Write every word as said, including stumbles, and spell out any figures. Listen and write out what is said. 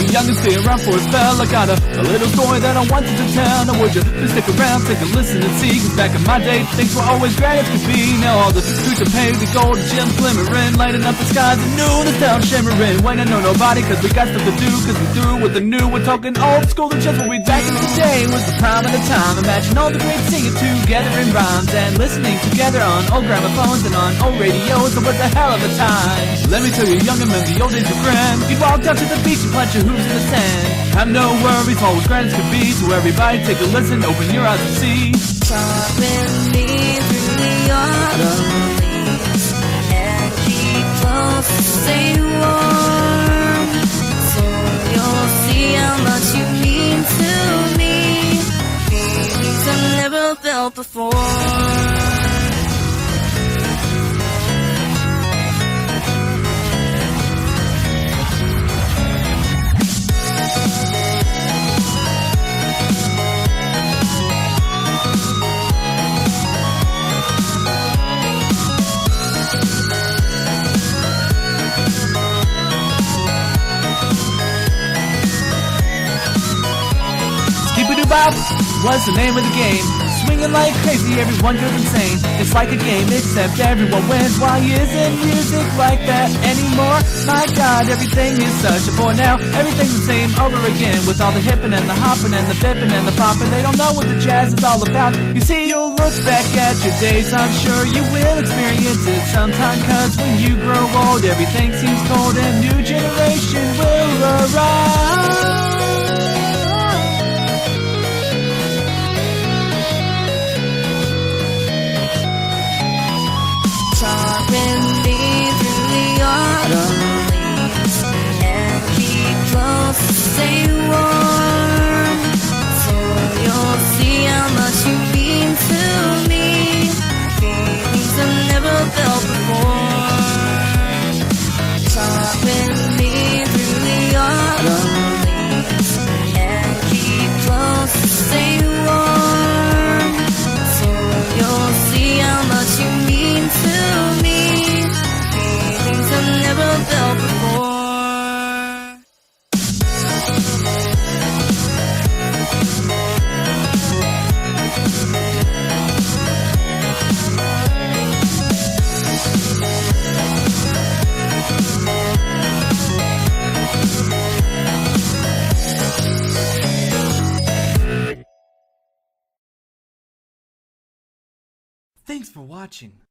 young and stay around for a spell. I got a, a little story that I wanted to tell. Now would you please stick around, take a listen and see? Cause back in my day, things were always great as could be. Now all the streets are paved, the gold gems glimmering, lighting up the skies and new, the town shimmering. Wait, I know nobody, cause we got stuff to do, cause we through with the new. We're talking old school and just what we back in the day was the prime of the time. Imagine all the great singing together in rhymes and listening together on old gramophones and on old radios. It was a hell of a time. Let me tell you, young men, the old days were grand. You'd walk down to the beach and plant your hooves in the sand. Have no worries, all as grand as could be. So everybody take a listen, open your eyes and see. Talk with me through the autumn leaves and keep close to stay warm, so you'll see how much you mean to me, feelings I've never felt before. Bop was the name of the game. Swinging like crazy, everyone goes insane. It's like a game, except everyone wins. Why isn't music like that anymore? My God, everything is such a bore now. Everything's the same over again, with all the hippin' and the hoppin' and the bippin' and the poppin'. They don't know what the jazz is all about. You see, you'll look back at your days, I'm sure you will experience it sometime. Cause when you grow old, everything seems cold, and new generation will arrive. Talk with me through the autumn leaves and keep close to stay warm, so you'll see how much you mean to me, feelings I've never felt before. Talk with me through the autumn leaves and keep close to stay warm, so you'll see how much you mean to me, feelings I've never felt before. Thanks for watching.